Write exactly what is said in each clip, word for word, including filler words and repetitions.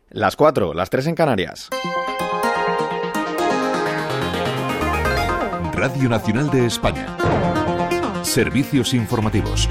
Las cuatro, las tres en Canarias. Radio Nacional de España. Servicios informativos.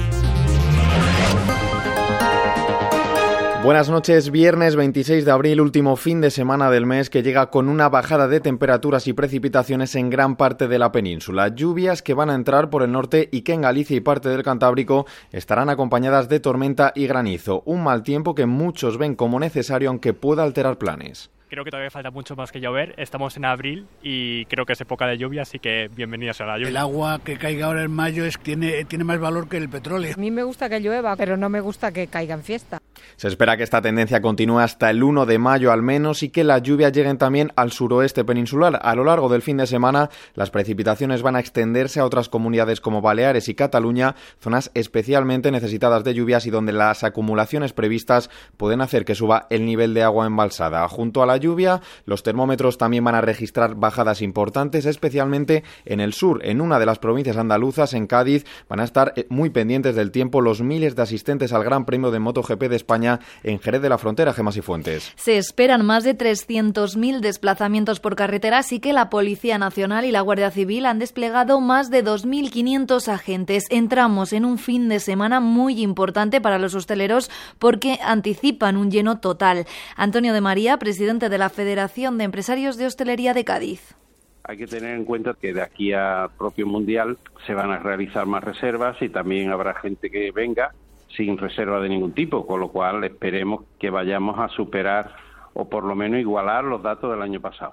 Buenas noches, viernes veintiséis de abril, último fin de semana del mes que llega con una bajada de temperaturas y precipitaciones en gran parte de la península. Lluvias que van a entrar por el norte y que en Galicia y parte del Cantábrico estarán acompañadas de tormenta y granizo. Un mal tiempo que muchos ven como necesario aunque pueda alterar planes. Creo que todavía falta mucho más que llover, estamos en abril y creo que es época de lluvia, así que bienvenidos a la lluvia. El agua que caiga ahora en mayo es, tiene, tiene más valor que el petróleo. A mí me gusta que llueva, pero no me gusta que caiga en fiesta. Se espera que esta tendencia continúe hasta el uno de mayo al menos y que las lluvias lleguen también al suroeste peninsular. A lo largo del fin de semana, las precipitaciones van a extenderse a otras comunidades como Baleares y Cataluña, zonas especialmente necesitadas de lluvias y donde las acumulaciones previstas pueden hacer que suba el nivel de agua embalsada. Junto a la lluvia, los termómetros también van a registrar bajadas importantes, especialmente en el sur. En una de las provincias andaluzas, en Cádiz, van a estar muy pendientes del tiempo los miles de asistentes al Gran Premio de MotoGP de España en Jerez de la Frontera. Gemma Cifuentes. Se esperan más de trescientos mil desplazamientos por carretera, así que la Policía Nacional y la Guardia Civil han desplegado más de dos mil quinientos agentes. Entramos en un fin de semana muy importante para los hosteleros porque anticipan un lleno total. Antonio de María, presidente de la Federación de Empresarios de Hostelería de Cádiz. Hay que tener en cuenta que de aquí al propio Mundial se van a realizar más reservas y también habrá gente que venga sin reserva de ningún tipo, con lo cual esperemos que vayamos a superar o por lo menos igualar los datos del año pasado.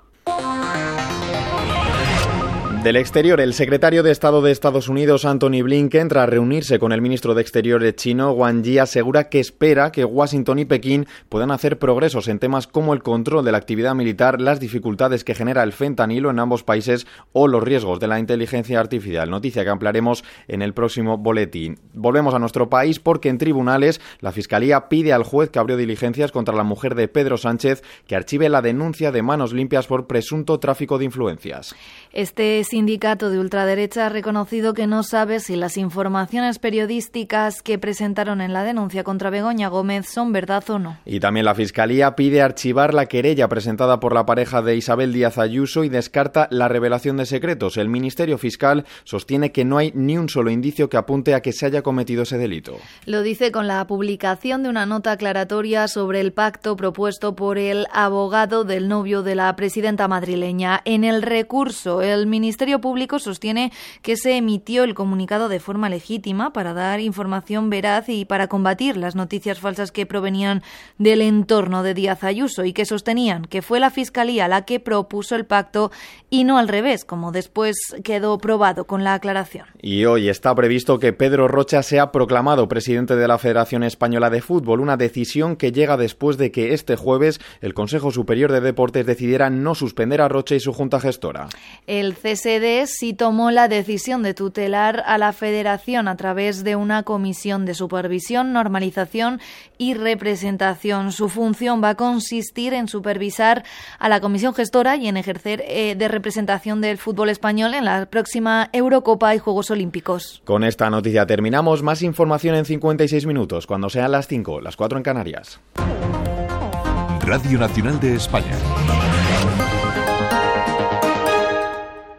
Del exterior, el secretario de Estado de Estados Unidos, Antony Blinken, tras reunirse con el ministro de Exteriores chino, Wang Yi, asegura que espera que Washington y Pekín puedan hacer progresos en temas como el control de la actividad militar, las dificultades que genera el fentanilo en ambos países o los riesgos de la inteligencia artificial. Noticia que ampliaremos en el próximo boletín. Volvemos a nuestro país porque en tribunales la Fiscalía pide al juez que abrió diligencias contra la mujer de Pedro Sánchez que archive la denuncia de Manos Limpias por presunto tráfico de influencias. Este sindicato de ultraderecha ha reconocido que no sabe si las informaciones periodísticas que presentaron en la denuncia contra Begoña Gómez son verdad o no. Y también la Fiscalía pide archivar la querella presentada por la pareja de Isabel Díaz Ayuso y descarta la revelación de secretos. El Ministerio Fiscal sostiene que no hay ni un solo indicio que apunte a que se haya cometido ese delito. Lo dice con la publicación de una nota aclaratoria sobre el pacto propuesto por el abogado del novio de la presidenta madrileña. En el recurso, el Ministerio Público sostiene que se emitió el comunicado de forma legítima para dar información veraz y para combatir las noticias falsas que provenían del entorno de Díaz Ayuso y que sostenían que fue la Fiscalía la que propuso el pacto y no al revés, como después quedó probado con la aclaración. Y hoy está previsto que Pedro Rocha sea proclamado presidente de la Federación Española de Fútbol, una decisión que llega después de que este jueves el Consejo Superior de Deportes decidiera no suspender a Rocha y su junta gestora. El C S D sí tomó la decisión de tutelar a la Federación a través de una comisión de supervisión, normalización y representación. Su función va a consistir en supervisar a la comisión gestora y en ejercer eh, de representación del fútbol español en la próxima Eurocopa y Juegos Olímpicos. Con esta noticia terminamos. Más información en cincuenta y seis minutos, cuando sean las cinco, las cuatro en Canarias. Radio Nacional de España.